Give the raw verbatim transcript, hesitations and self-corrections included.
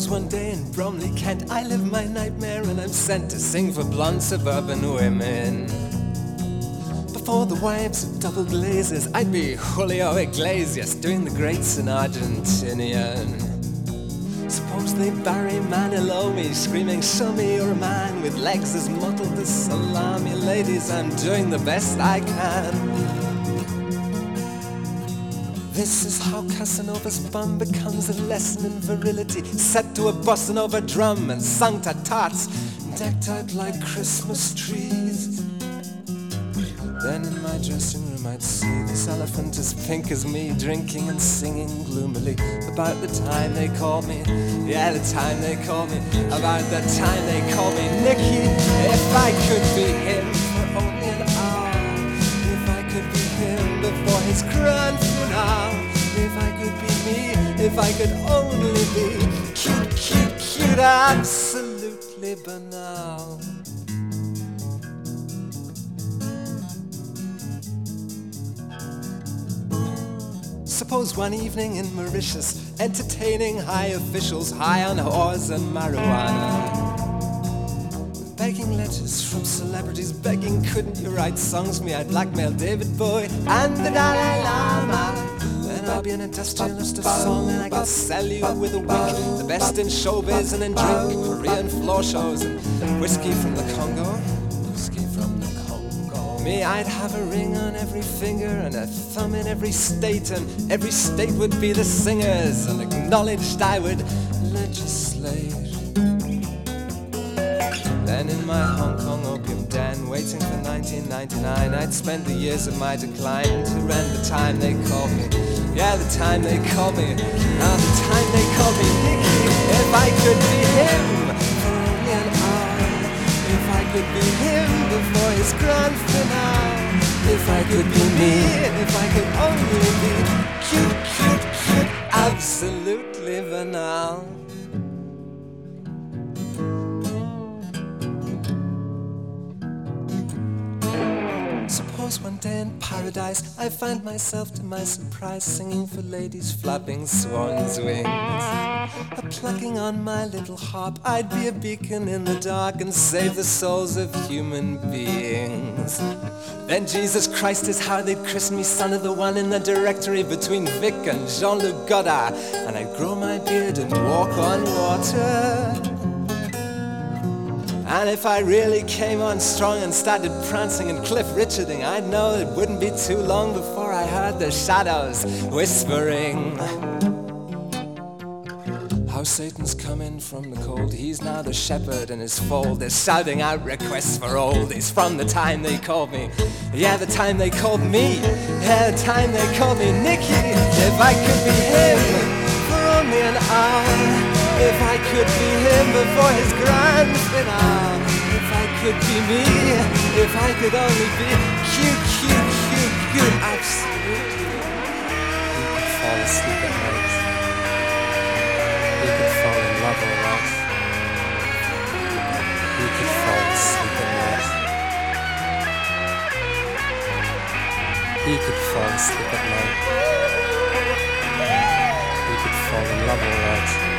Suppose one day in Bromley, Kent, I live my nightmare and I'm sent to sing for blonde suburban women. Before the wives of double glazers, I'd be Julio Iglesias doing the greats in Argentinian. Suppose they bury Manilomi, screaming, show me you're a man with legs as mottled as salami. Ladies, I'm doing the best I can. This is how Casanova's bum becomes a lesson in virility, set to a bossa nova drum and sung to tots, decked out like Christmas trees. Then in my dressing room I'd see this elephant as pink as me, drinking and singing gloomily about the time they called me, yeah, the time they called me, about the time they called me Nicky. If I could be him for only an hour, if I could be him before his grand finale, if I could be me, if I could only be cute, cute, cute, absolutely banal. Suppose one evening in Mauritius, entertaining high officials high on whores and marijuana, begging letters from celebrities, begging, couldn't you write songs for me? I'd blackmail David Bowie and the Dalai Lama. Then I'd be an industrialist of song and I could sell you with a wink the best in showbiz and in drink, Korean floor shows and whiskey from the Congo. Whiskey from the Congo. Me, I'd have a ring on every finger and a thumb in every state, and every state would be the singers, and acknowledged I would legislate. Then in my Hong Kong opium den, waiting for nineteen ninety-nine, I'd spend the years of my decline to rend the time they called me. Yeah, the time they called me. Ah, the time they called me Nicky. If I could be him for only an hour, if I could be him before his grand finale, if I could be me, if I could only be cute, cute, cute, absolutely banal. Suppose one day in paradise I find myself to my surprise singing for ladies flapping swan's wings, a plucking on my little harp. I'd be a beacon in the dark and save the souls of human beings. Then Jesus Christ is how they'd christen me son of the one in the directory between Vic and Jean-Luc Godard, and I'd grow my beard and walk on water. And if I really came on strong and started prancing and Cliff Richarding, I'd know it wouldn't be too long before I heard the shadows whispering how Satan's coming from the cold. He's now the shepherd in his fold. They're shouting out requests for oldies from the time they called me. Yeah, the time they called me. Yeah, the time they called me Nicky. If I could be him for only an hour, if I could be him before his grand finale, if I could be me, if I could only be cute, cute, cute, cute, absolutely. You could fall asleep at night. You could fall in love all right. You could fall asleep at night. You could fall asleep at night. You could fall in love all right.